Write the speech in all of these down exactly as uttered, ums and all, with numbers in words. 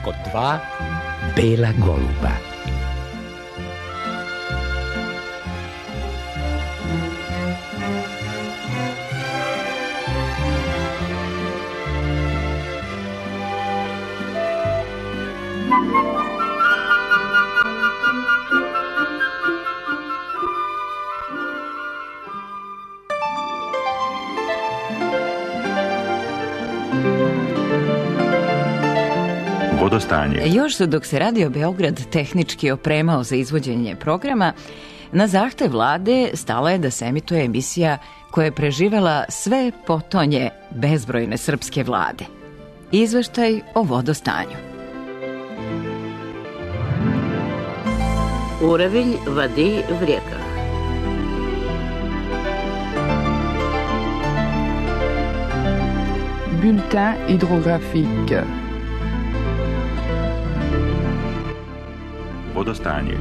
kako dva bela goluba. Vodostanje. Još dok se Radio Beograd tehnički opremao za izvođenje programa, na zahtev vlade stala je da se emituje emisija koja je preživela sve potonje bezbrojne srpske vlade. Izveštaj o vodostanju. Уровень воды в реках. Bulletin hydrographique. Vodostanje.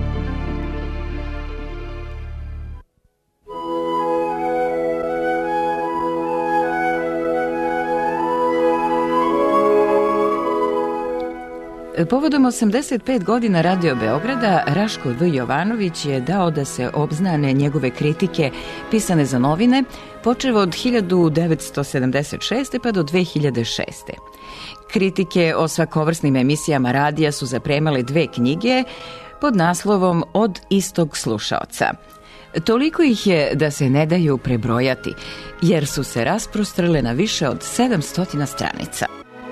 Povodom osamdeset pet godina Radio Beograda, Raško V. Jovanović je dao da se obznane njegove kritike pisane za novine, počev od hiljadu devetsto sedamdeset šeste pa do dve hiljade šeste. Kritike o svakovrsnim emisijama radija su zapremale dve knjige pod naslovom Od istog slušaoca. Toliko ih je da se ne daju prebrojati, jer su se rasprostrele na više od sedamsto stranica.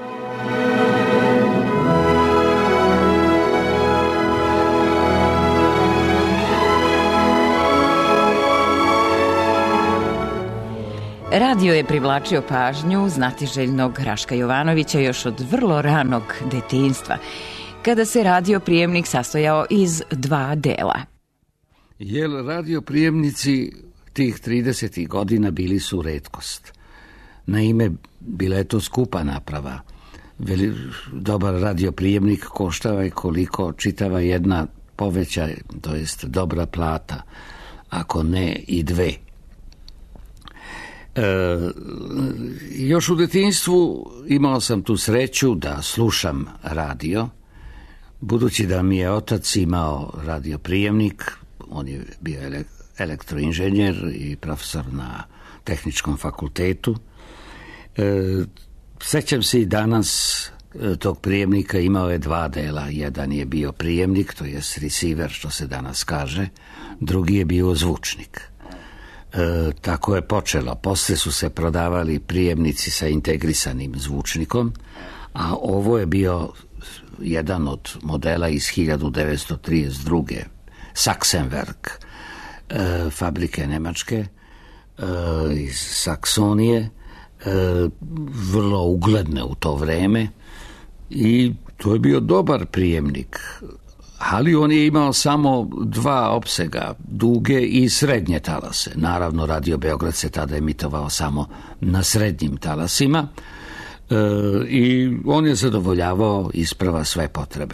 Radio je privlačio pažnju znatiželjnog Raška Jovanovića još od vrlo ranog detinjstva, kada se radio prijemnik sastojao iz dva dela. Jer radio prijemnici tih tridesetih godina bili su retkost. Naime, bila je to skupa naprava. Veli, dobar radio prijemnik koštava je koliko čitava jedna poveća, to jest dobra plata, ako ne i dve. E, još u detinjstvu imao sam tu sreću da slušam radio, budući da mi je otac imao radio prijemnik, on je bio elektroinženjer i profesor na tehničkom fakultetu. E, sećam se i danas tog prijemnika, imao je dva dela, jedan je bio prijemnik, to je receiver što se danas kaže, drugi je bio zvučnik. E, tako je počelo. Posle su se prodavali prijemnici sa integrisanim zvučnikom, a ovo je bio jedan od modela iz hiljadu devetsto trideset druge. Sachsenwerk, e, fabrike nemačke, e, iz Saksonije, e, vrlo ugledne u to vreme, i to je bio dobar prijemnik. Ali on je imao samo dva opsega, duge i srednje talase. Naravno, Radio Beograd se tada emitovao samo na srednjim talasima e, i on je zadovoljavao isprava sve potrebe.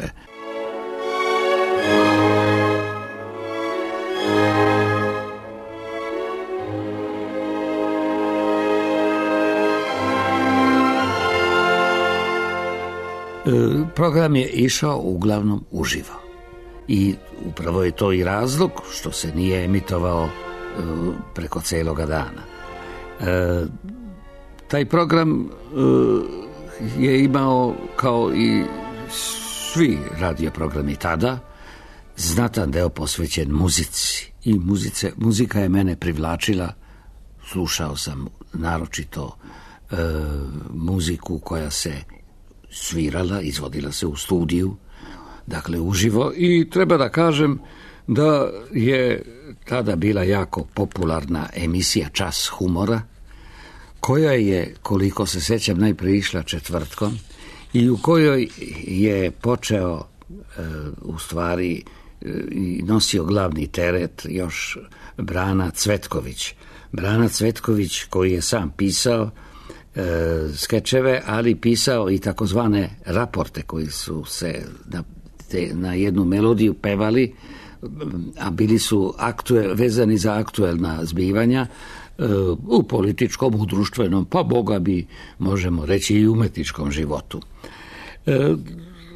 E, program je išao uglavnom uživo. I upravo je to i razlog što se nije emitovao e, preko celoga dana. E, taj program e, je imao, kao i svi radioprogrami tada, znatan deo posvećen muzici. I muzice, muzika je mene privlačila. Slušao sam naročito e, muziku koja se svirala, izvodila se u studiju, dakle uživo, i treba da kažem da je tada bila jako popularna emisija Čas humora, koja je, koliko se sećam, najprije išla četvrtkom i u kojoj je počeo e, u stvari e, nosio glavni teret još Brana Cvetković. Brana Cvetković, koji je sam pisao e, skečeve, ali pisao i takozvane raporte koji su se na te, na jednu melodiju pevali, a bili su aktuel, vezani za aktuelna zbivanja e, u političkom, u društvenom, pa boga bi, možemo reći, i umetničkom životu. E,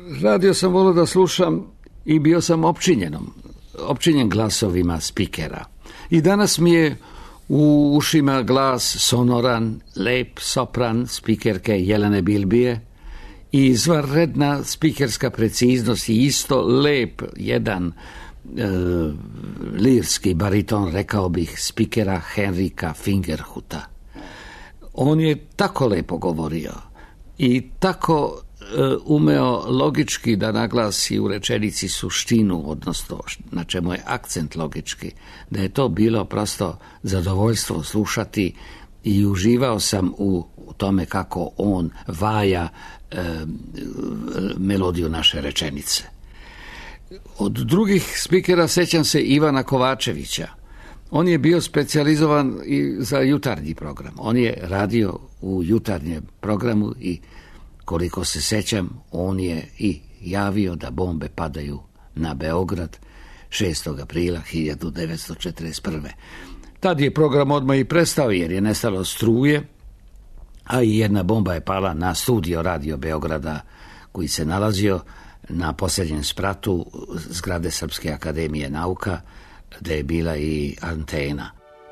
radio sam volio da slušam i bio sam opčinjenom, opčinjen glasovima spikera. I danas mi je u ušima glas sonoran, lep sopran spikerke Jelene Bilbije i izvanredna spikerska preciznost i isto lep jedan e, lirski bariton, rekao bih, spikera Henrika Fingerhuta. On je tako lepo govorio i tako e, umeo logički da naglasi u rečenici suštinu, odnosno na čemu je akcent logički, da je to bilo prosto zadovoljstvo slušati i uživao sam u tome kako on vaja e, melodiju naše rečenice. Od drugih spikera sećam se Ivana Kovačevića. On je bio specijalizovan i za jutarnji program. On je radio u jutarnjem programu i koliko se sećam, on je i javio da bombe padaju na Beograd šestog aprila hiljadu devetsto četrdeset prve. Tad je program odmah i prestao jer je nestalo struje, a i jedna bomba je pala na studio Radio Beograda koji se nalazio na posljednjem spratu zgrade Srpske akademije nauka, gde je bila i antena.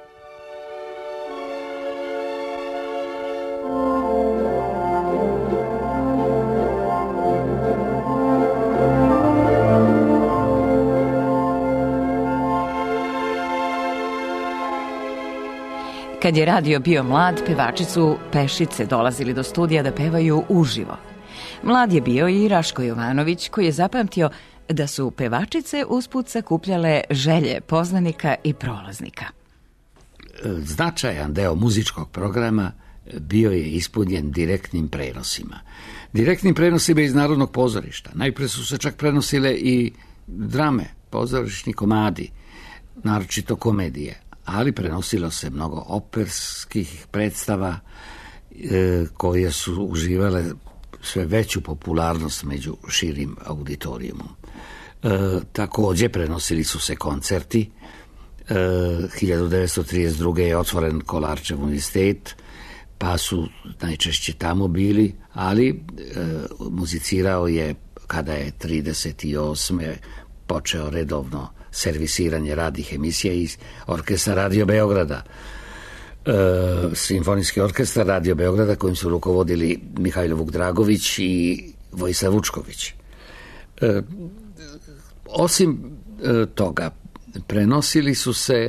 Kad je radio bio mlad, pevači su pešice dolazili do studija da pevaju uživo. Mlad je bio i Raško Jovanović, koji je zapamtio da su pevačice usput sakupljale želje poznanika i prolaznika. Značajan deo muzičkog programa bio je ispunjen direktnim prenosima. Direktnim prenosima iz Narodnog pozorišta. Najpre su se čak prenosile i drame, pozorišni komadi, naročito komedije, ali prenosilo se mnogo operskih predstava e, koje su uživale sve veću popularnost među širim auditorijumom. E, također prenosili su se koncerti. E, hiljadu devetsto trideset druge je otvoren Kolarčev univerzitet, pa su najčešće tamo bili, ali e, muzicirao je kada je trideset osme počeo redovno servisiranje radnih emisija iz orkestra Radio Beograda. E, Simfonijski orkestar Radio Beograda kojim su rukovodili Mihajlo Vukdragović i Vojislav Vučković. E, osim e, toga, prenosili su se e,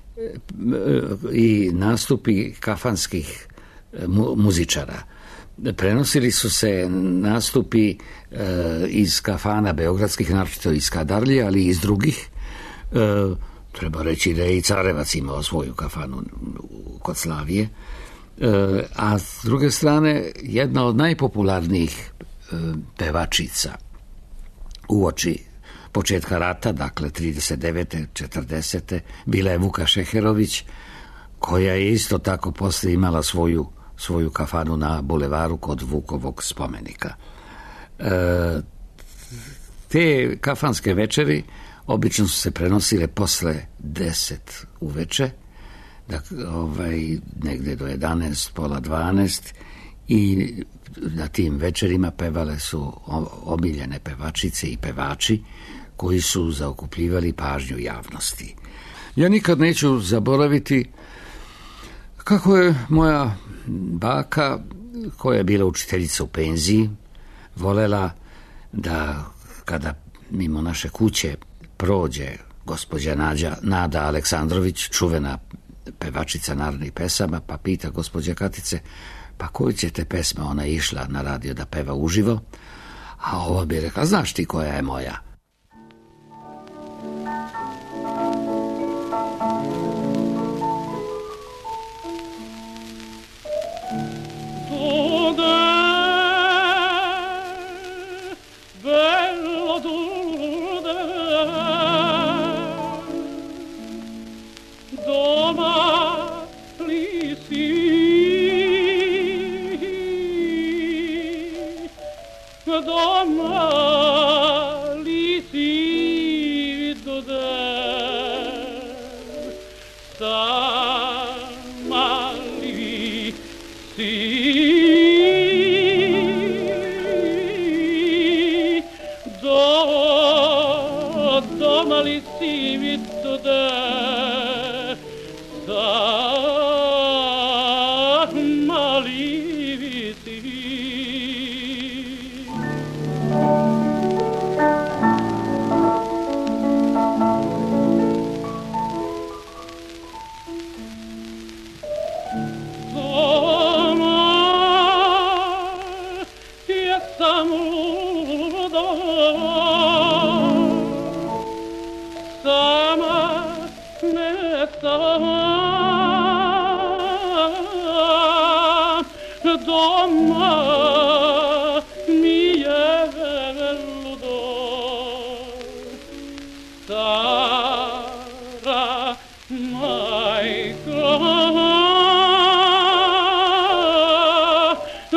i nastupi kafanskih e, mu, muzičara. Prenosili su se nastupi e, iz kafana beogradskih, naročito iz Kadarlije, ali i iz drugih. E, treba reći da je i Carevac imao svoju kafanu kod Slavije. E, a s druge strane, jedna od najpopularnijih e, pevačica uoči početka rata, dakle trideset devete četrdesete bila je Vuka Šeherović, koja je isto tako posle imala svoju svoju kafanu na bulevaru kod Vukovog spomenika. E, te kafanske večeri obično su se prenosile posle deset uveče, dakle, ovaj, negde do jedanaest, pola dvanaest, i na tim večerima pevale su omiljene pevačice i pevači koji su zaokupljivali pažnju javnosti. Ja nikad neću zaboraviti kako je moja baka, koja je bila učiteljica u penziji, volela da kada mimo naše kuće prođe gospođa Nađa, Nada Aleksandrović, čuvena pevačica narodnih pesama, pa pita gospođa Katice, pa koju ćete pesme, ona je išla na radio da peva uživo, a ova bi rekla, znaš ti koja je moja?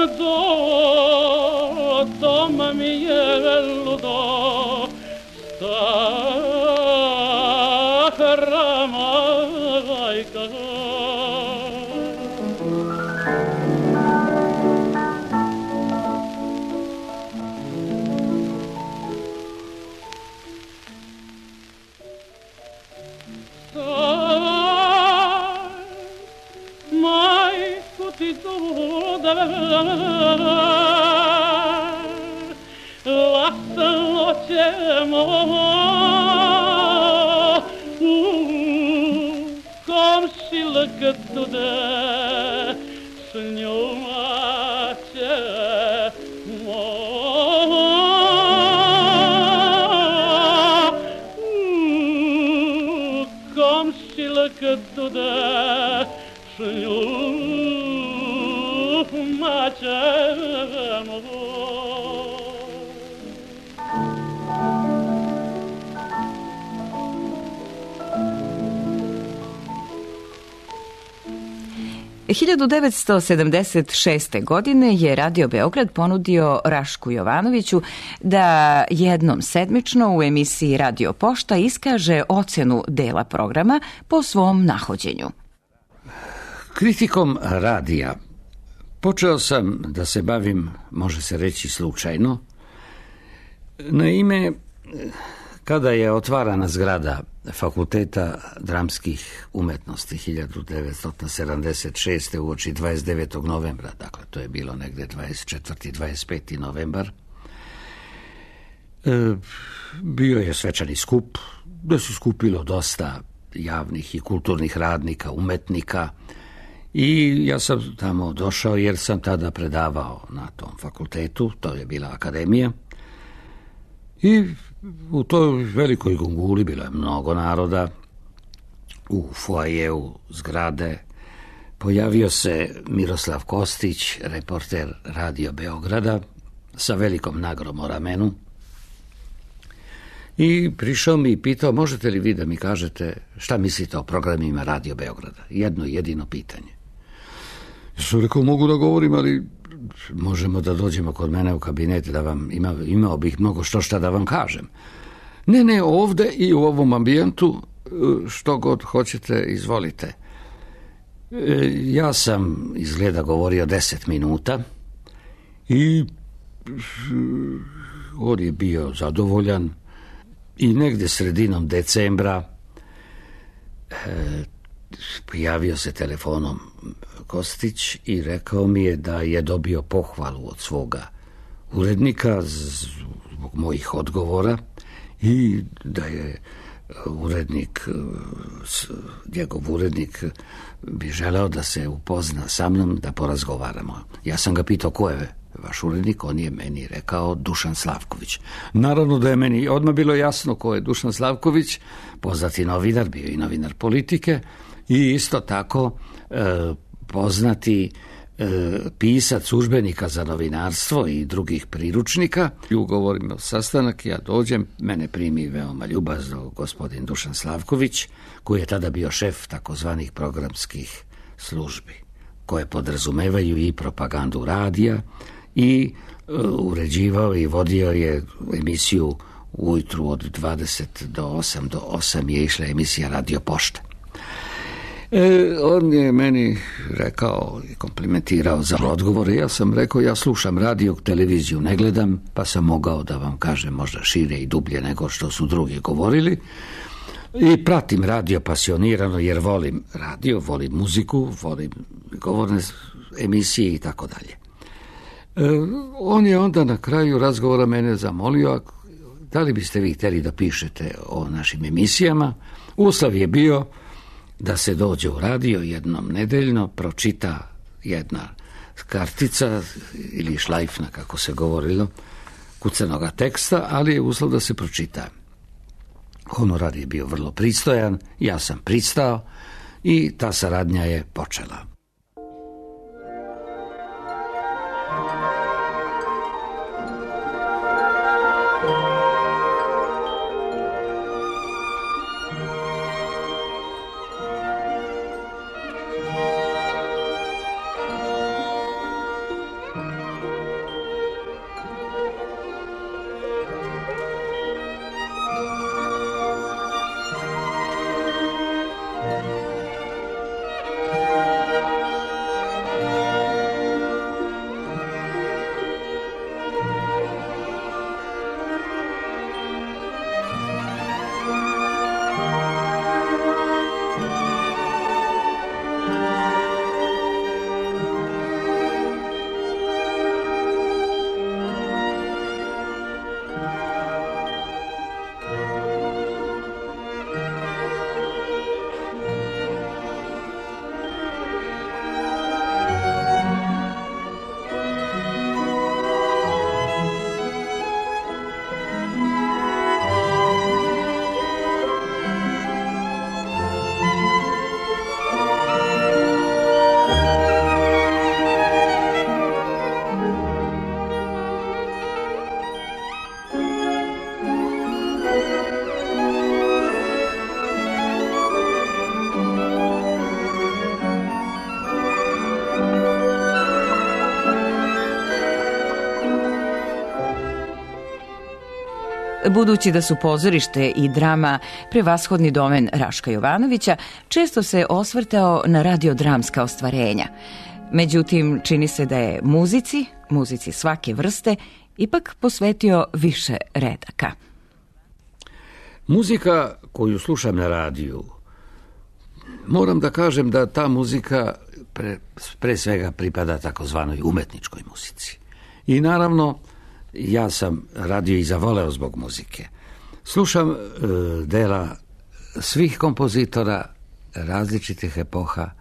do, doma mi je ludo, stara majka. Lascialo ćemo u komšilak tude s njoma ćemo u komšilak tude s njoma ćemo. hiljadu devetsto sedamdeset šeste. godine je Radio Beograd ponudio Rašku Jovanoviću da jednom sedmično u emisiji Radio Pošta iskaže ocenu dela programa po svom nahođenju. Kritikom radija počeo sam da se bavim, može se reći slučajno. Naime, kada je otvarana zgrada Fakulteta dramskih umetnosti hiljadu devetsto sedamdeset šeste. uoči dvadeset devetog novembra, dakle to je bilo negde dvadeset četvrti dvadeset peti novembar, e, bio je svečani skup, da se skupilo dosta javnih i kulturnih radnika, umetnika, i ja sam tamo došao jer sam tada predavao na tom fakultetu, to je bila akademija, i u toj velikoj gunguli bilo je mnogo naroda. U foajeu zgrade pojavio se Miroslav Kostić, reporter Radio Beograda, sa velikom nagrom o ramenu, i prišao mi i pitao: možete li vi da mi kažete šta mislite o programima Radio Beograda? Jedno jedino pitanje. Ja sam rekao: mogu da govorim, ali možemo da dođemo kod mene u kabinet, da vam ima, imao bih mnogo što šta da vam kažem. Ne, ne, ovde i u ovom ambijentu što god hoćete, izvolite. E, ja sam izgleda govorio deset minuta i on je bio zadovoljan, i negde sredinom decembra e, pojavio se telefonom Kostić i rekao mi je da je dobio pohvalu od svoga urednika zbog mojih odgovora i da je urednik, njegov urednik bi želeo da se upozna sa mnom, da porazgovaramo. Ja sam ga pitao: ko je vaš urednik? On je meni rekao: Dušan Slavković. Naravno da je meni odmah bilo jasno ko je Dušan Slavković, poznati novinar, bio i novinar Politike, i isto tako e, poznati e, pisac udžbenika za novinarstvo i drugih priručnika. Ugovorimo sastanak, ja dođem, mene primi veoma ljubazno gospodin Dušan Slavković, koji je tada bio šef takozvanih programskih službi, koje podrazumevaju i propagandu radija, i e, uređivao i vodio je emisiju ujutru od dvadeset do osam, do osam je išla emisija Radio Pošta. E, on je meni rekao i komplimentirao za odgovore. Ja sam rekao: ja slušam radio, televiziju ne gledam, pa sam mogao da vam kažem možda šire i dublje nego što su drugi govorili, i pratim radio pasionirano jer volim radio, volim muziku, volim govorne emisije i tako dalje. E, on je onda na kraju razgovora mene zamolio: da li biste vi htjeli da pišete o našim emisijama? Uslov je bio da se dođe u radio jednom nedeljno, pročita jedna kartica ili šlajfna, kako se govorilo, kucanoga teksta, ali je uslov da se pročita. Honorar je bio vrlo pristojan, ja sam pristao i ta saradnja je počela. Budući da su pozorište i drama prevashodni domen Raška Jovanovića, često se osvrtao na radiodramska ostvarenja. Međutim, čini se da je muzici, muzici svake vrste, ipak posvetio više redaka. Muzika koju slušam na radiju, moram da kažem da ta muzika pre, pre svega pripada takozvanoj umetničkoj muzici. I naravno, ja sam radio i zavoleo zbog muzike. Slušam e, dela svih kompozitora različitih epoha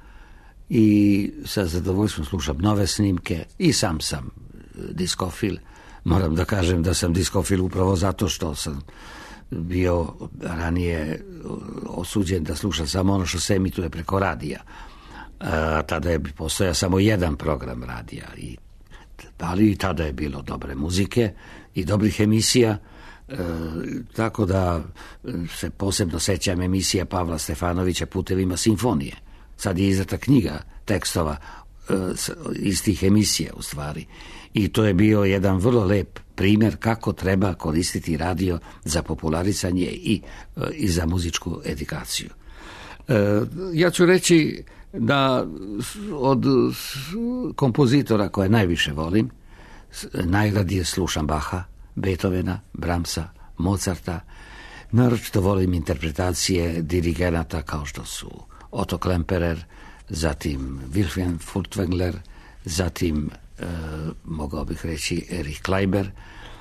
i sa zadovoljstvom slušam nove snimke i sam sam diskofil. Moram da kažem da sam diskofil upravo zato što sam bio ranije osuđen da slušam samo ono što se emituje preko radija. A, tada je postojao samo jedan program radija, i, ali i tada je bilo dobre muzike i dobrih emisija, e, tako da se posebno sećam emisija Pavla Stefanovića Putevima simfonije. Sad je izdata knjiga tekstova e, iz tih emisija u stvari. I to je bio jedan vrlo lep primjer kako treba koristiti radio za popularisanje i, i za muzičku edukaciju. E, ja ću reći da od kompozitora koje najviše volim, najradije slušam Baha, Beethovena, Brahmsa, Mozarta. Naročito volim interpretacije dirigenata kao što su Otto Klemperer, zatim Wilhelm Furtwängler, zatim e, mogao bih reći Erich Kleiber,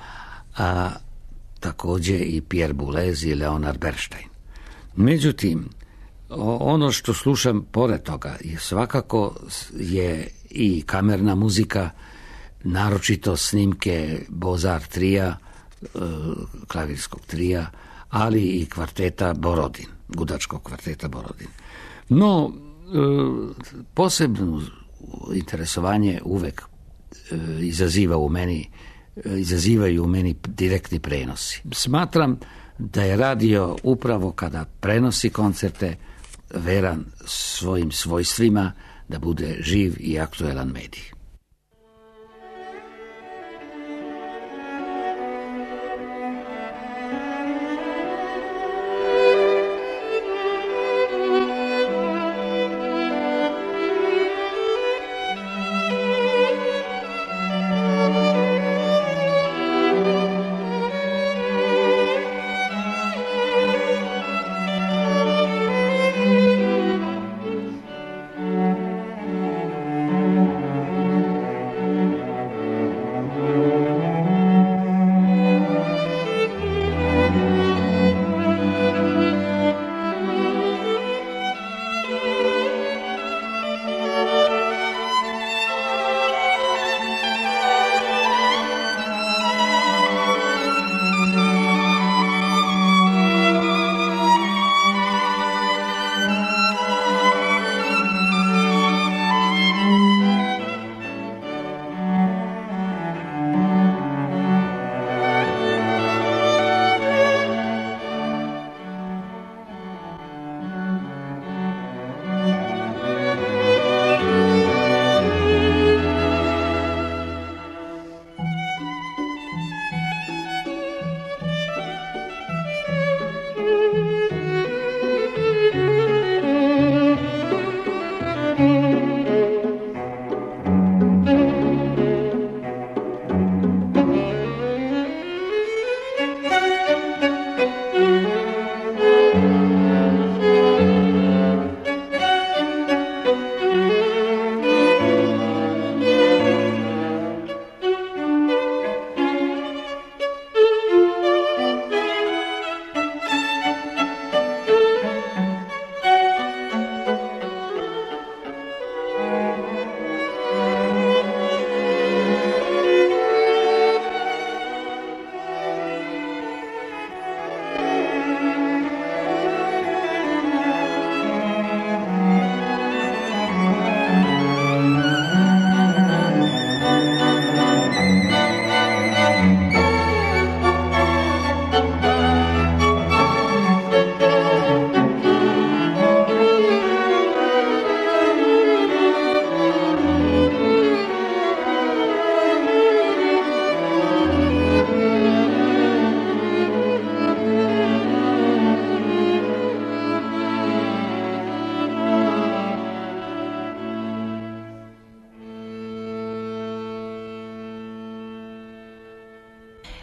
a također i Pierre Boulez i Leonard Bernstein. Međutim, ono što slušam pored toga je svakako je i kamerna muzika, naročito snimke Bozar trija, klavirskog trija, ali i kvarteta Borodin, gudačkog kvarteta Borodin. No, posebno interesovanje uvek izaziva u meni, izazivaju u meni direktni prenosi. Smatram da je radio upravo kada prenosi koncerte veran svojim svojstvima da bude živ i aktuelan medij.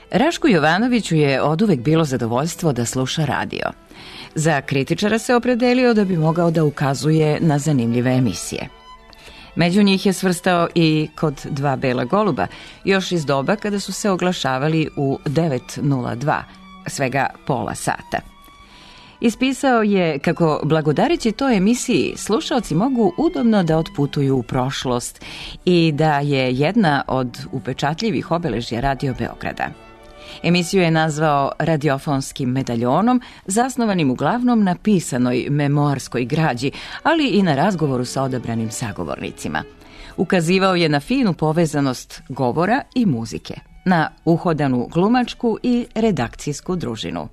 Rašku Jovanoviću je oduvek bilo zadovoljstvo da sluša radio. Za kritičara se opredelio da bi mogao da ukazuje na zanimljive emisije. Među njih je svrstao i Kod dva bela goluba, još iz doba kada su se oglašavali u devet nula dva, svega pola sata. Ispisao je kako, blagodareći toj emisiji, slušaoci mogu udobno da otputuju u prošlost i da je jedna od upečatljivih obeležja Radio Beograda. Emisiju je nazvao radiofonskim medaljonom, zasnovanim uglavnom na pisanoj memoarskoj građi, ali i na razgovoru sa odabranim sagovornicima. Ukazivao je na finu povezanost govora i muzike, na uhodanu glumačku i redakcijsku družinu.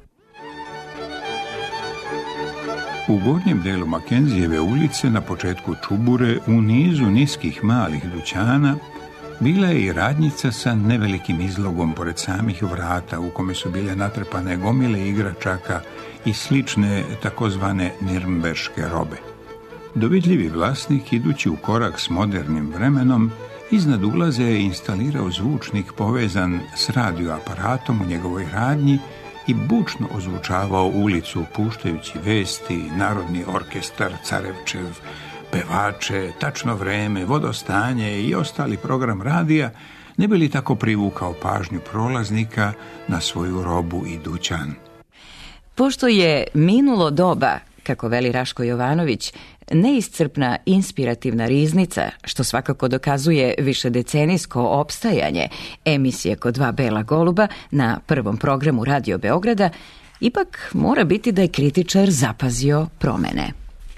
U gornjem delu Makenzijeve ulice, na početku Čubure, u nizu niskih malih dućana, bila je i radnjica sa nevelikim izlogom pored samih vrata, u kome su bile natrpane gomile igračaka i slične takozvane nirnberške robe. Dovidljivi vlasnik, idući u korak s modernim vremenom, iznad ulaze je instalirao zvučnik povezan s radioaparatom u njegovoj radnji i bučno ozvučavao ulicu, puštajući vesti, narodni orkestar, Carevčev, pevače, tačno vreme, vodostanje i ostali program radija, ne bi li tako privukao pažnju prolaznika na svoju robu i dućan. Pošto je minulo doba, kako veli Raško Jovanović, neiscrpna inspirativna riznica, što svakako dokazuje višedecenijsko opstajanje emisije Kod dva bela goluba na prvom programu Radio Beograda, ipak mora biti da je kritičar zapazio promene.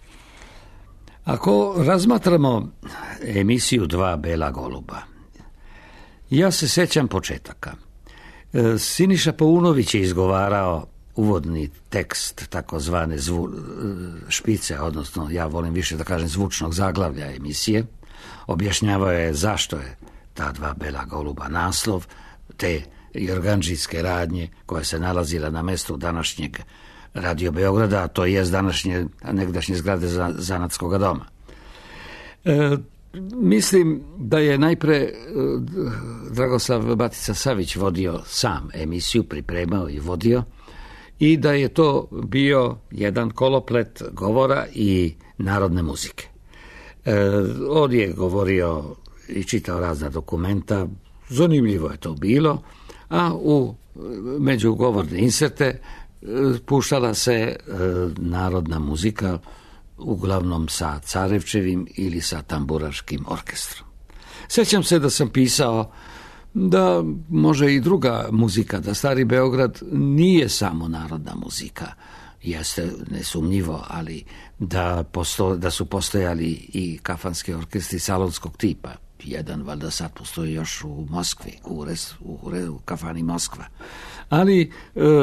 Ako razmatramo emisiju Dva bela goluba, ja se sećam početaka. Siniša Paunović je izgovarao uvodni tekst takozvane zvu, špice, odnosno ja volim više da kažem zvučnog zaglavlja emisije. Objašnjavao je zašto je Ta dva bela goluba naslov te jorgandžijske radnje koja se nalazila na mestu današnjeg Radio Beograda, a to je današnje negdašnje zgrade Zanatskog doma. E, mislim da je najpre e, Dragoslav Batica Savić vodio sam emisiju, pripremao i vodio, i da je to bio jedan koloplet govora i narodne muzike. E, on je govorio i čitao razna dokumenta, zanimljivo je to bilo, a u međugovorne inserte e, puštala se e, narodna muzika, uglavnom sa Carevčevim ili sa tamburaškim orkestrom. Sjećam se da sam pisao da može i druga muzika, da Stari Beograd nije samo narodna muzika, jeste nesumnjivo, ali da, posto, da su postojali i kafanski orkestri salonskog tipa. Jedan valjda sad postoji još u Moskvi, u, res, u, u kafani Moskva. Ali e,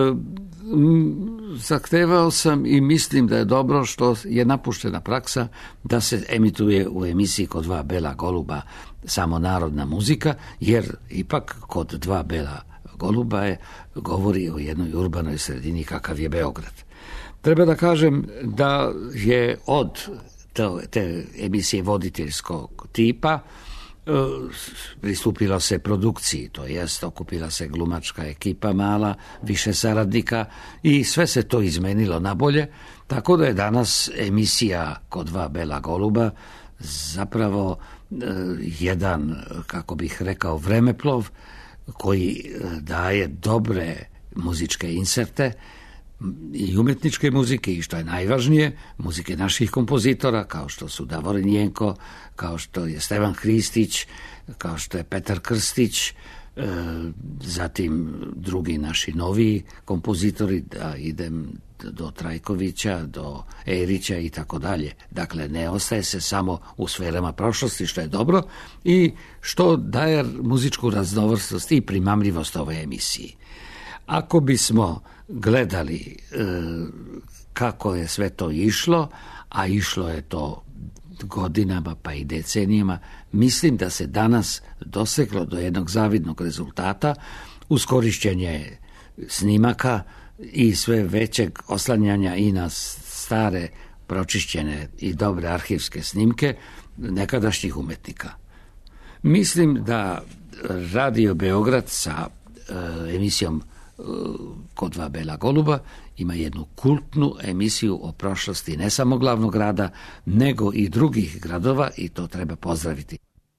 m, zahtevao sam i mislim da je dobro što je napuštena praksa da se emituje u emisiji Kod dva bela goluba samo narodna muzika, jer ipak Kod dva bela goluba je govori o jednoj urbanoj sredini kakav je Beograd. Treba da kažem da je od te, te emisije voditeljskog tipa pristupilo se produkciji, to jest okupila se glumačka ekipa mala, više saradnika i sve se to izmenilo na bolje, tako da je danas emisija Kod dva bela goluba zapravo jedan, kako bih rekao, vremeplov koji daje dobre muzičke inserte i umetničke muzike i što je najvažnije, muzike naših kompozitora kao što su Davorin Jenko, kao što je Stevan Hristić, kao što je Petar Krstić, e, zatim drugi naši novi kompozitori, da idem do Trajkovića, do Erića i tako dalje. Dakle, ne ostaje se samo u sferama prošlosti, što je dobro i što daje muzičku raznovrsnost i primamljivost ove emisiji. Ako bismo gledali e, kako je sve to išlo, a išlo je to godinama pa i decenijama, mislim da se danas doseglo do jednog zavidnog rezultata uz korišćenje snimaka i sve većeg oslanjanja i na stare, pročišćene i dobre arhivske snimke nekadašnjih umetnika. Mislim da Radio Beograd sa emisijom Kod dva bela goluba ima jednu kultnu emisiju o prošlosti ne samo glavnog grada, nego i drugih gradova i to treba pozdraviti.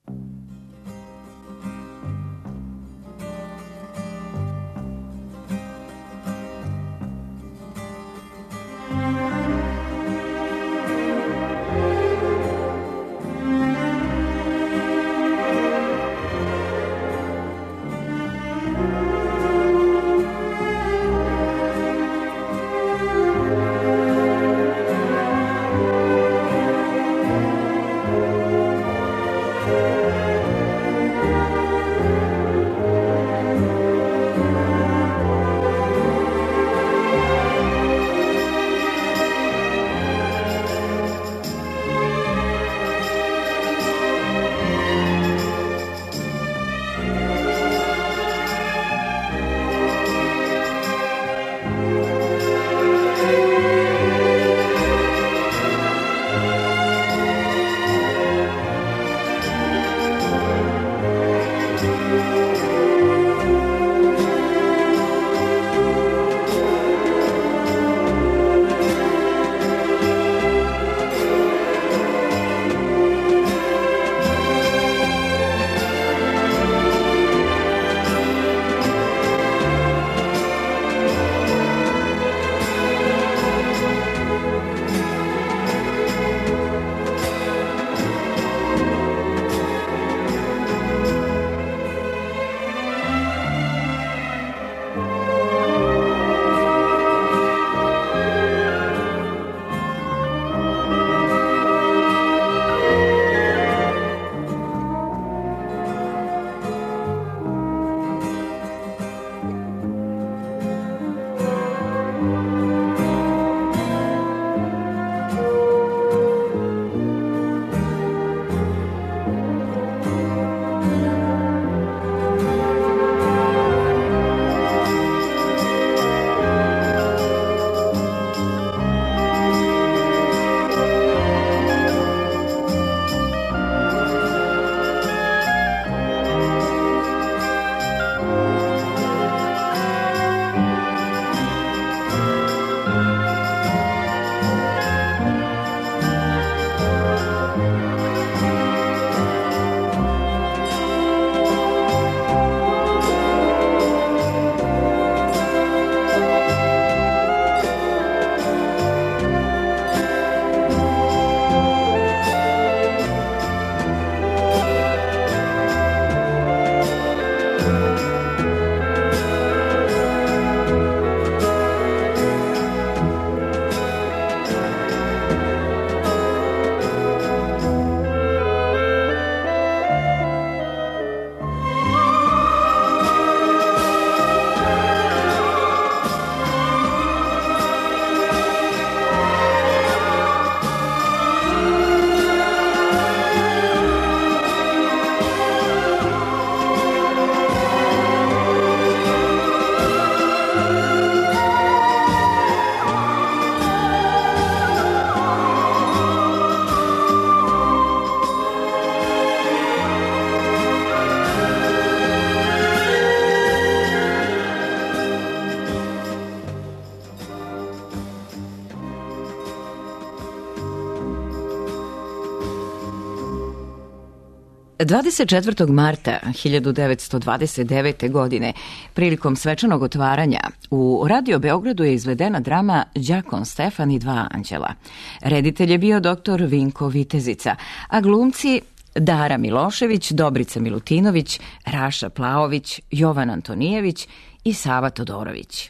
dvadeset četvrtog marta hiljadu devetsto dvadeset devete. godine, prilikom svečanog otvaranja, u Radio Beogradu je izvedena drama Đakon Stefan i dva anđela. Reditelj je bio doktor Vinko Vitezica, a glumci Dara Milošević, Dobrica Milutinović, Raša Plaović, Jovan Antonijević i Sava Todorović.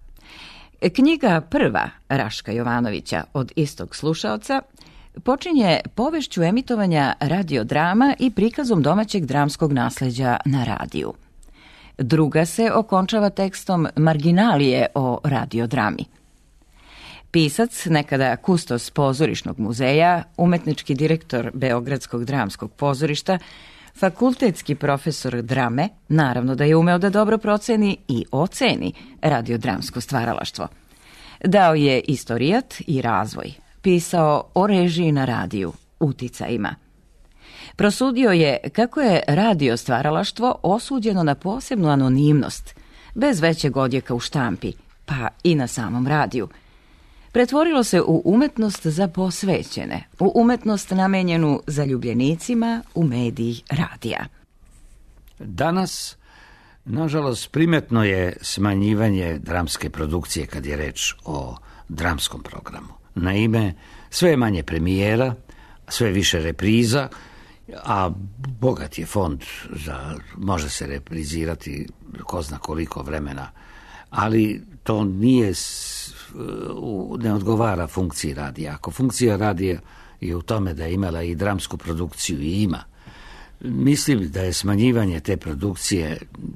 Knjiga prva Raška Jovanovića Od istog slušaoca počinje povešću emitovanja radiodrama i prikazom domaćeg dramskog nasleđa na radiju. Druga se okončava tekstom marginalije o radiodrami. Pisac, nekada kustos pozorišnog muzeja, umetnički direktor Beogradskog dramskog pozorišta, fakultetski profesor drame, naravno da je umeo da dobro proceni i oceni radiodramsko stvaralaštvo. Dao je istorijat i razvoj, pisao o režiji na radiju, uticajima. Prosudio je kako je radio stvaralaštvo osuđeno na posebnu anonimnost, bez većeg odjeka u štampi, pa i na samom radiju. Pretvorilo se u umetnost za posvećene, u umetnost namenjenu zaljubljenicima u mediji radija. Danas, nažalost, primetno je smanjivanje dramske produkcije kad je reč o dramskom programu. Naime, sve je manje premijera, sve više repriza, a bogat je fond za, može se reprizirati ko zna koliko vremena, ali to nije, ne odgovara funkciji radija. Ako funkcija radija je u tome da je imala i dramsku produkciju i ima, mislim da je smanjivanje te produkcije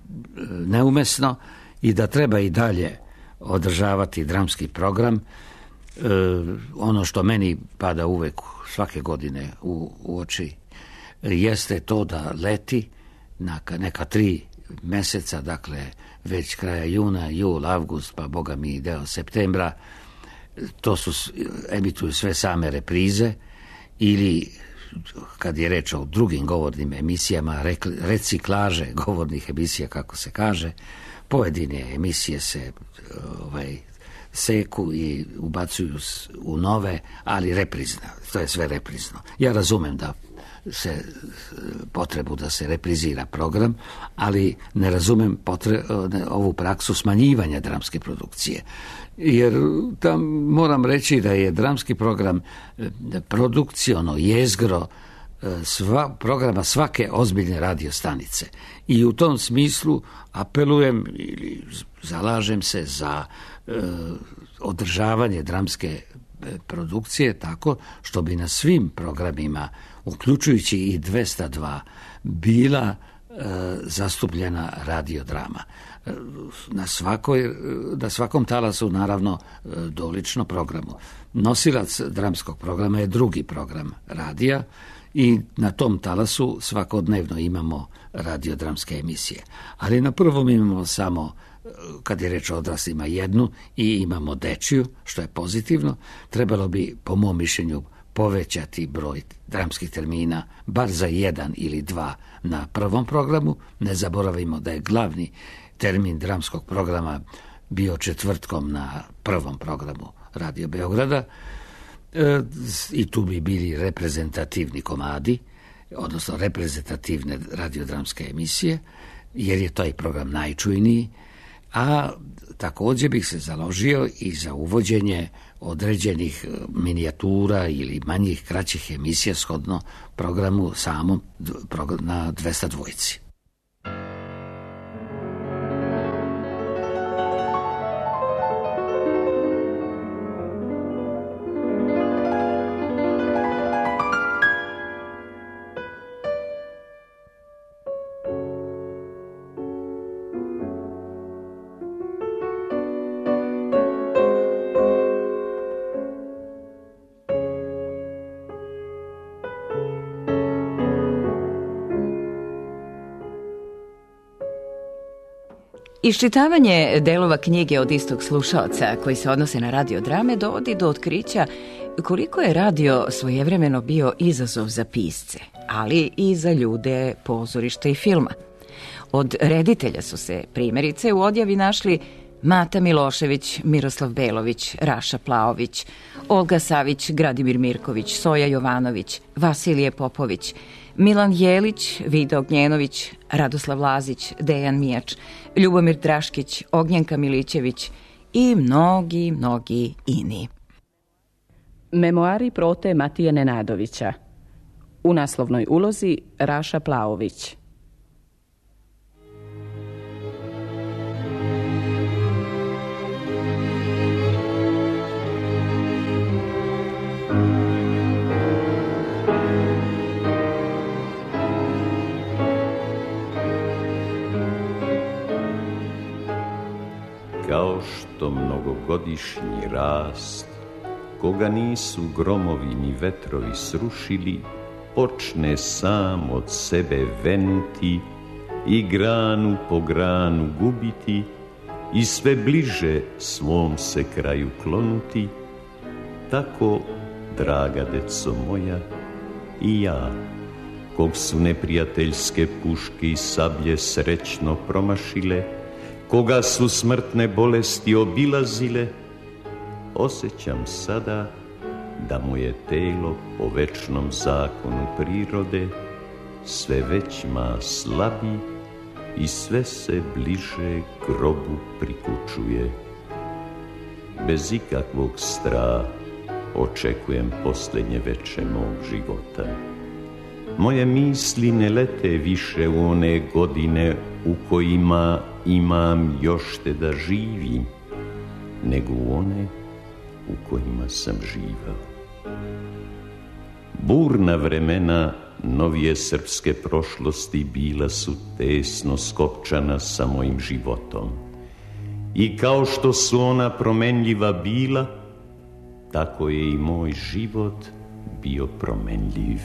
neumesno i da treba i dalje održavati dramski program. E, ono što meni pada uvek svake godine u, u oči jeste to da leti na neka tri meseca, dakle već kraja juna, jul, avgust, pa boga mi deo septembra, to su, emituju sve same reprize ili kad je reč o drugim govornim emisijama, reciklaže govornih emisija, kako se kaže, pojedine emisije se ovaj, seku i ubacuju u nove, ali reprizno, to je sve reprizno. Ja razumem da se potrebu da se reprizira program, ali ne razumem potre, ovu praksu smanjivanja dramske produkcije. Jer tam moram reći da je dramski program produkciono jezgro sva, programa svake ozbiljne radiostanice. I u tom smislu apelujem ili zalažem se za e, održavanje dramske produkcije tako što bi na svim programima, uključujući i dvesta dva, bila e, zastupljena radiodrama. Na, svakoj, na svakom talasu, naravno, dolično programu. Nosilac dramskog programa je drugi program radija i na tom talasu svakodnevno imamo radiodramske emisije. Ali na prvom imamo samo, kad je reč o odraslima, jednu i imamo dečiju, što je pozitivno. Trebalo bi, po mom mišljenju, povećati broj dramskih termina, bar za jedan ili dva na prvom programu. Ne zaboravimo da je glavni termin dramskog programa bio četvrtkom na prvom programu Radio Beograda e, i tu bi bili reprezentativni komadi, odnosno reprezentativne radiodramske emisije, jer je taj program najčujniji, a također bih se založio i za uvođenje određenih minijatura ili manjih, kraćih emisija shodno programu samom na dvesta dva. Iščitavanje delova knjige od istog slušaoca koji se odnose na radiodrame dovodi do otkrića koliko je radio svojevremeno bio izazov za pisce, ali i za ljude pozorišta i filma. Od reditelja su se primjerice u odjavi našli Mata Milošević, Miroslav Belović, Raša Plaović, Olga Savić, Gradimir Mirković, Soja Jovanović, Vasilije Popović, Milan Jelić, Vida Ognjenović, Radoslav Lazić, Dejan Mijač, Ljubomir Draškić, Ognjenka Milićević i mnogi, mnogi ini. Memoari Prote Matije Nenadovića. U naslovnoj ulozi Raša Plaović. Kao što mnogogodišnji rast, koga nisu gromovi ni vetrovi srušili, počne sam od sebe venuti i granu po granu gubiti i sve bliže svom se kraju klonuti, tako, draga deco moja, i ja, kog su neprijateljske puške i sablje srećno promašile, koga su smrtne bolesti obilazile, osjećam sada da mu je telo po večnom zakonu prirode sve većma slabi i sve se bliže grobu prikučuje. Bez ikakvog straha očekujem posljednje veče mog života. Moje misli ne lete više u one godine u kojima imam još te da živim, nego u one u kojima sam živao. Burna vremena novije srpske prošlosti bila su tesno skopčana sa mojim životom. I kao što su ona promenljiva bila, tako je i moj život bio promenljiv.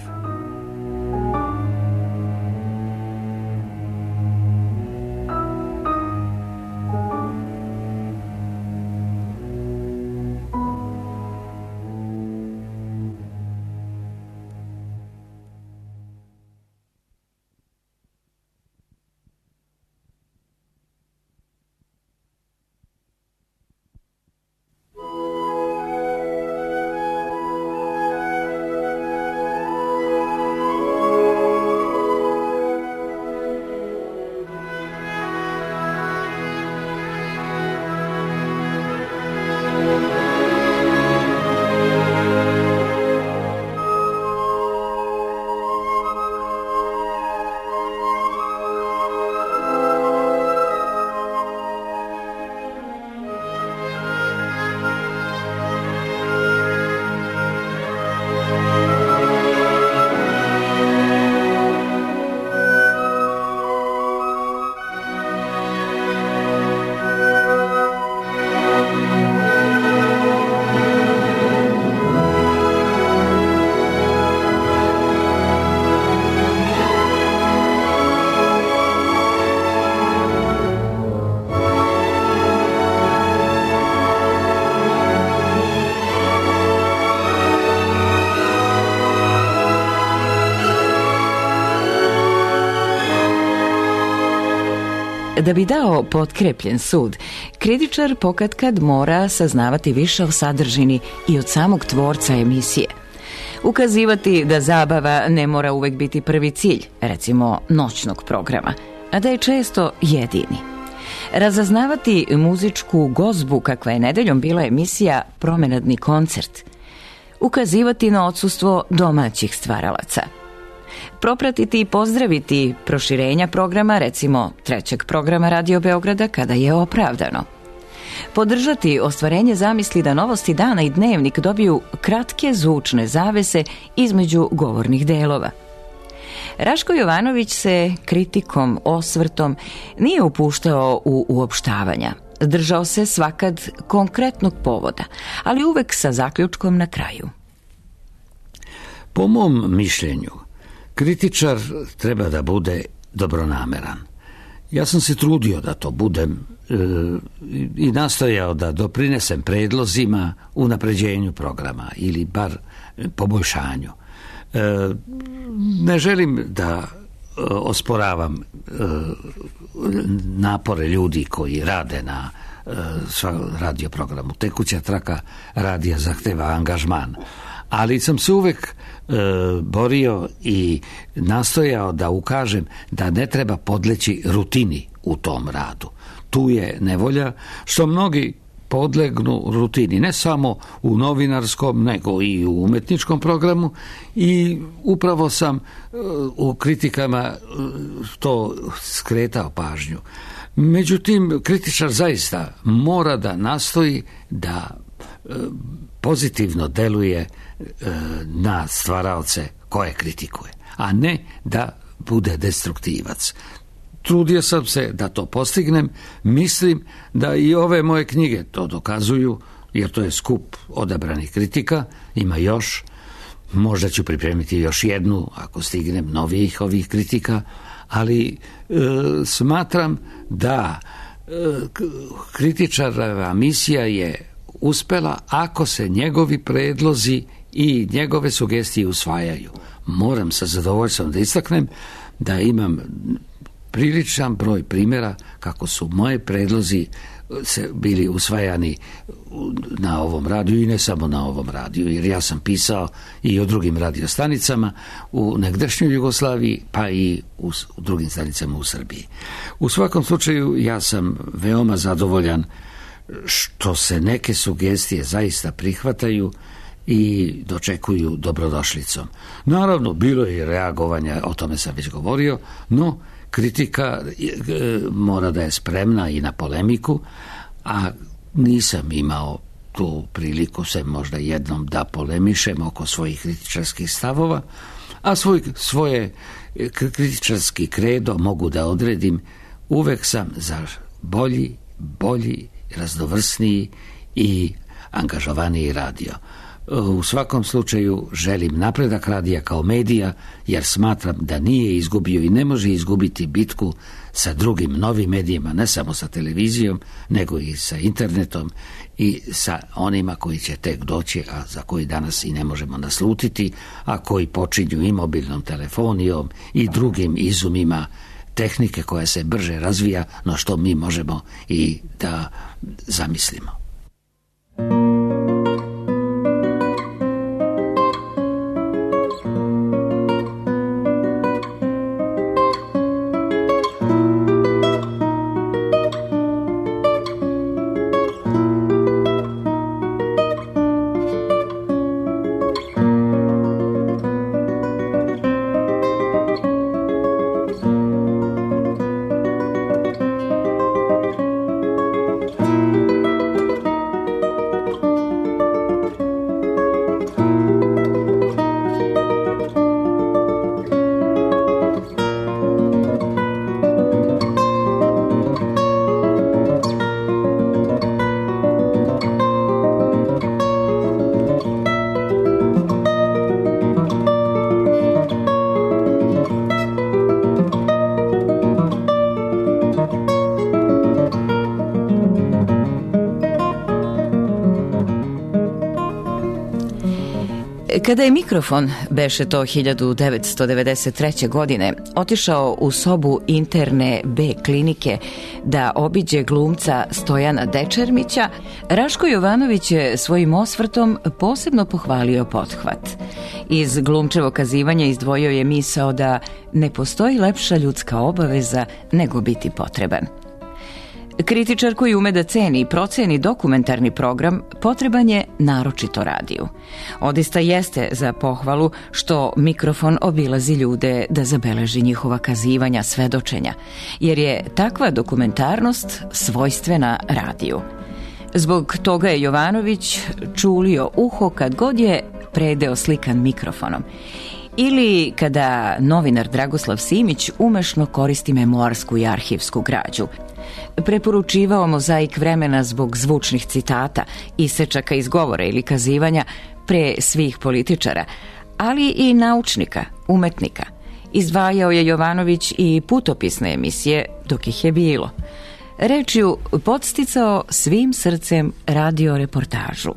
Da bi dao potkrepljen sud, kritičar pokatkad mora saznavati više o sadržini i od samog tvorca emisije. Ukazivati da zabava ne mora uvek biti prvi cilj, recimo noćnog programa, a da je često jedini. Razaznavati muzičku gozbu kakva je nedeljom bila emisija Promenadni koncert. Ukazivati na odsustvo domaćih stvaralaca. Propratiti i pozdraviti proširenja programa, recimo trećeg programa Radio Beograda kada je opravdano. Podržati ostvarenje zamisli da Novosti dana i Dnevnik dobiju kratke zvučne zavese između govornih delova. Raško Jovanović se kritikom, osvrtom nije upuštao u uopštavanja. Držao se svakad konkretnog povoda, ali uvek sa zaključkom na kraju. Po mom mišljenju, kritičar treba da bude dobronameran. Ja sam se trudio da to budem e, i nastojao da doprinesem predlozima unapređenju programa ili bar poboljšanju. E, ne želim da osporavam e, napore ljudi koji rade na e, radio programu. Tekuća traka radija zahteva angažman. Ali sam se uvek e, borio i nastojao da ukažem da ne treba podleći rutini u tom radu. Tu je nevolja što mnogi podlegnu rutini, ne samo u novinarskom, nego i u umetničkom programu, i upravo sam e, u kritikama e, to skretao pažnju. Međutim, kritičar zaista mora da nastoji da e, pozitivno deluje na stvaraoce koje kritikuje, a ne da bude destruktivac. Trudio sam se da to postignem. Mislim da i ove moje knjige to dokazuju, jer to je skup odabranih kritika. Ima još, možda ću pripremiti još jednu ako stignem novijih ovih kritika, ali e, smatram da e, kritičarova misija je uspela ako se njegovi predlozi i njegove sugestije usvajaju. Moram sa zadovoljstvom da istaknem da imam priličan broj primjera kako su moje predlozi se bili usvajani na ovom radiju i ne samo na ovom radiju, jer ja sam pisao i o drugim radiostanicama u negdašnjoj Jugoslaviji, pa i u drugim stanicama u Srbiji. U svakom slučaju ja sam veoma zadovoljan što se neke sugestije zaista prihvataju i dočekuju dobrodošlicom. Naravno, bilo je i reagovanja, o tome sam već govorio, no kritika mora da je spremna i na polemiku, a nisam imao tu priliku se možda jednom da polemišem oko svojih kritičarskih stavova, a svoj, svoje kritičarski kredo mogu da odredim. Uvek sam za bolji, bolji, raznovrsniji i angažovaniji radio. U svakom slučaju želim napredak radija kao medija, jer smatram da nije izgubio i ne može izgubiti bitku sa drugim novim medijima, ne samo sa televizijom, nego i sa internetom i sa onima koji će tek doći, a za koji danas i ne možemo naslutiti, a koji počinju i mobilnom telefonijom i drugim izumima tehnike koja se brže razvija, no što mi možemo i da zamislimo. Kada je mikrofon, beše to hiljadu devetsto devedeset treće. godine, otišao u sobu interne B klinike da obiđe glumca Stojana Dečermića, Raško Jovanović je svojim osvrtom posebno pohvalio pothvat. Iz glumčevog kazivanja izdvojio je misao da ne postoji lepša ljudska obaveza nego biti potreban. Kritičar koji ume da ceni i proceni dokumentarni program potreban je naročito radiju. Odista jeste za pohvalu što mikrofon obilazi ljude da zabeleži njihova kazivanja, svedočenja, jer je takva dokumentarnost svojstvena radiju. Zbog toga je Jovanović čulio uho kad god je predeo slikan mikrofonom. Ili kada novinar Dragoslav Simić umešno koristi memoarsku i arhivsku građu. Preporučivao mozaik vremena zbog zvučnih citata, isečaka iz govora ili kazivanja pre svih političara, ali i naučnika, umetnika. Izdvajao je Jovanović i putopisne emisije dok ih je bilo. Rečju podsticao svim srcem radio reportažu.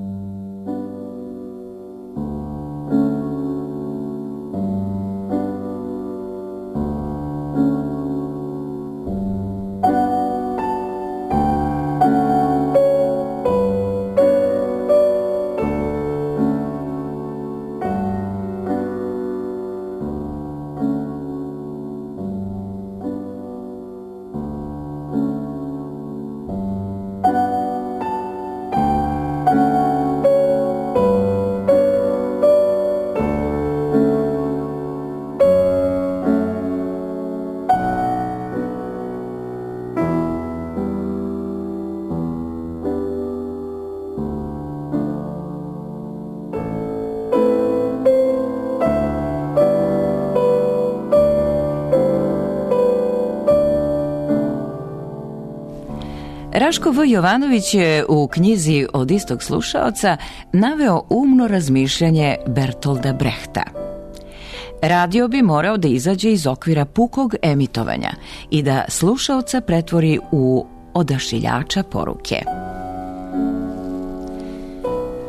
Raško V. Jovanović je u knjizi Od istog slušaoca naveo umno razmišljanje Bertolda Brehta. Radio bi morao da izađe iz okvira pukog emitovanja i da slušaoca pretvori u odašiljača poruke.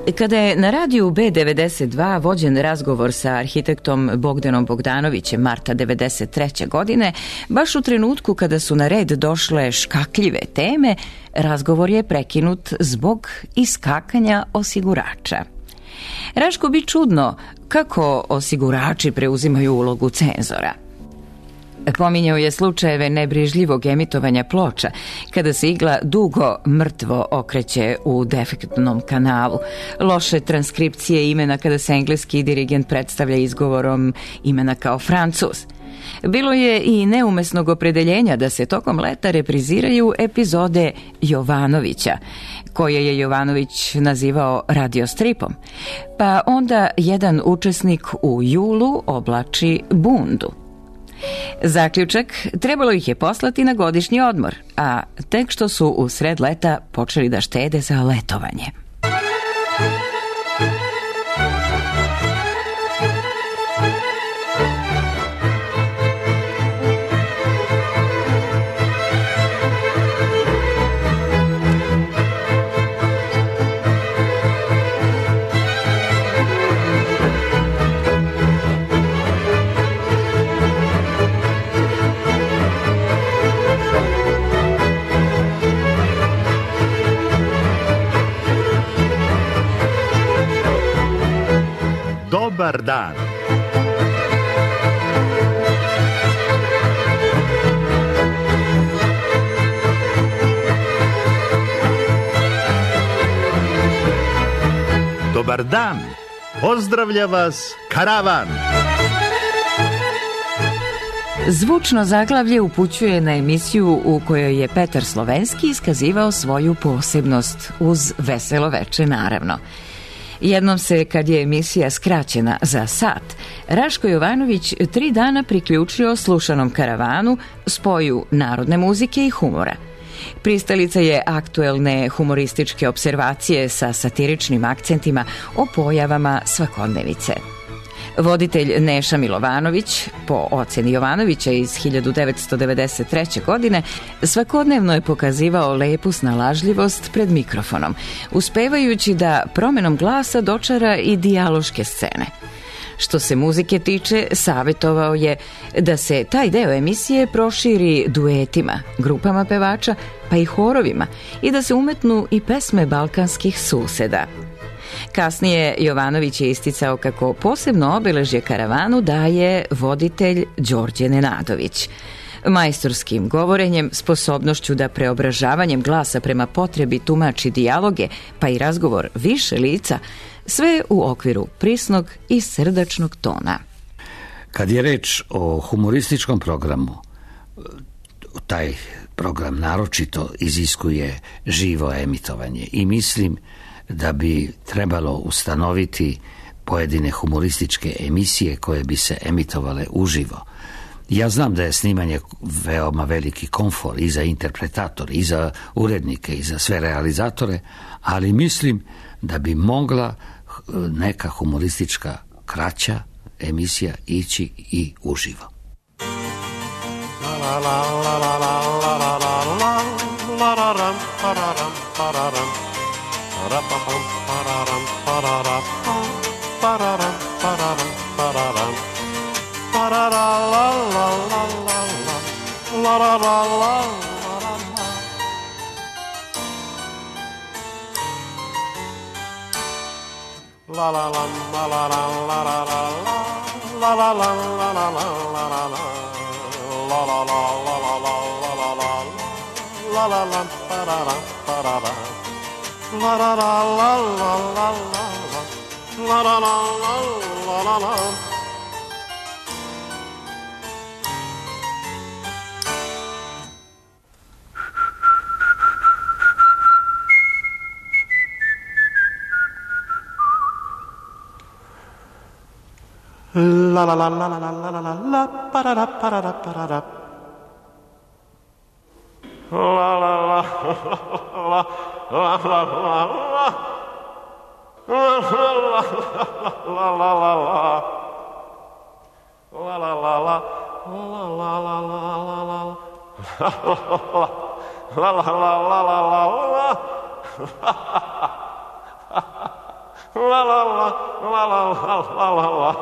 Kada je na radiju B devedeset dva vođen razgovor sa arhitektom Bogdanom Bogdanovićem marta devedeset treće godine, baš u trenutku kada su na red došle škakljive teme, razgovor je prekinut zbog iskakanja osigurača. Raško bi čudno kako osigurači preuzimaju ulogu cenzora. Pominjao je slučajeve nebrižljivog emitovanja ploča, kada se igla dugo mrtvo okreće u defektnom kanalu, loše transkripcije imena kada se engleski dirigent predstavlja izgovorom imena kao Francuz. Bilo je i neumesnog opredeljenja da se tokom leta repriziraju epizode Jovanovića, koje je Jovanović nazivao radiostripom, pa onda jedan učesnik u julu oblači bundu. Zaključak, trebalo ih je poslati na godišnji odmor, a tek što su u sred leta počeli da štede za letovanje. Dobar dan. Dobar dan. Pozdravlja vas karavan. Zvučno zaglavlje upućuje na emisiju u kojoj je Petar Slovenski iskazivao svoju posebnost uz veselo veče, naravno. Jednom se, kad je emisija skraćena za sat, Raško Jovanović tri dana priključio slušanom karavanu, spoju narodne muzike i humora. Pristalica je aktuelne humorističke observacije sa satiričnim akcentima o pojavama svakodnevice. Voditelj Neša Milovanović, po oceni Jovanovića iz hiljadu devetsto devedeset treće. godine, svakodnevno je pokazivao lepu snalažljivost pred mikrofonom, uspevajući da promenom glasa dočara i dijaloške scene. Što se muzike tiče, savjetovao je da se taj deo emisije proširi duetima, grupama pevača, pa i horovima, i da se umetnu i pesme balkanskih suseda. Kasnije Jovanović je isticao kako posebno obeležje karavanu daje voditelj Đorđe Nenadović. Majstorskim govorenjem, sposobnošću da preobražavanjem glasa prema potrebi tumači dijaloge, pa i razgovor više lica, sve u okviru prisnog i srdačnog tona. Kad je reč o humorističkom programu, taj program naročito iziskuje živo emitovanje i mislim da bi trebalo ustanoviti pojedine humorističke emisije koje bi se emitovale uživo. Ja znam da je snimanje veoma veliki komfor i za interpretatore, i za urednike, i za sve realizatore, ali mislim da bi mogla neka humoristička kraća emisija ići i uživo. La la la la la la la la la la parara parara parara. La la la la la la la la. La la la la la la la. La la la la la la la la la. La la la la la la la. La la la, la la la la la.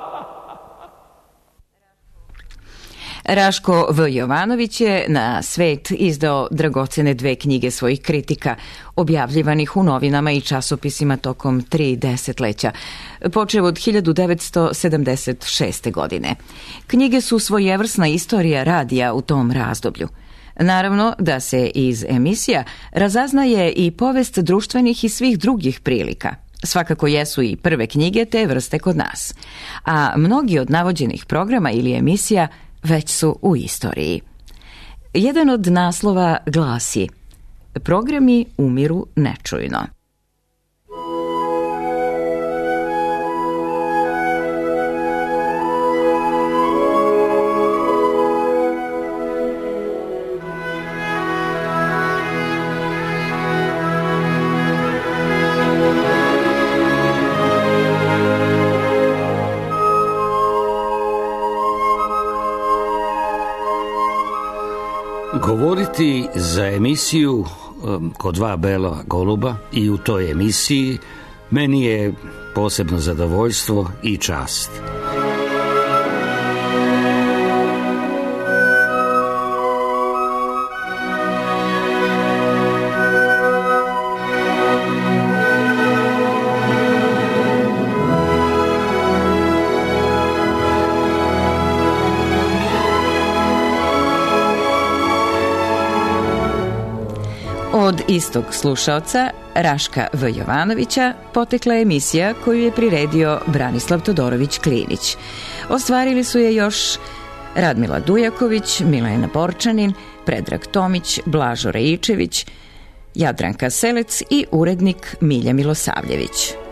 Raško V. Jovanović je na svet izdao dragocene dve knjige svojih kritika, objavljivanih u novinama i časopisima tokom tri desetleća, počev od hiljadu devetsto sedamdeset šeste. godine. Knjige su svojevrsna istorija radija u tom razdoblju. Naravno da se iz emisija razaznaje i povest društvenih i svih drugih prilika. Svakako jesu i prve knjige te vrste kod nas. A mnogi od navođenih programa ili emisija već su u istoriji. Jedan od naslova glasi: Programi umiru nečujno. Govoriti za emisiju um, kod dva bela goluba i u toj emisiji meni je posebno zadovoljstvo i čast. Od istog slušaoca, Raška V. Jovanovića, potekla je emisija koju je priredio Branislav Todorović Klinić. Ostvarili su je još Radmila Dujaković, Milena Borčanin, Predrag Tomić, Blažo Rajičević, Jadranka Selec i urednik Milja Milosavljević.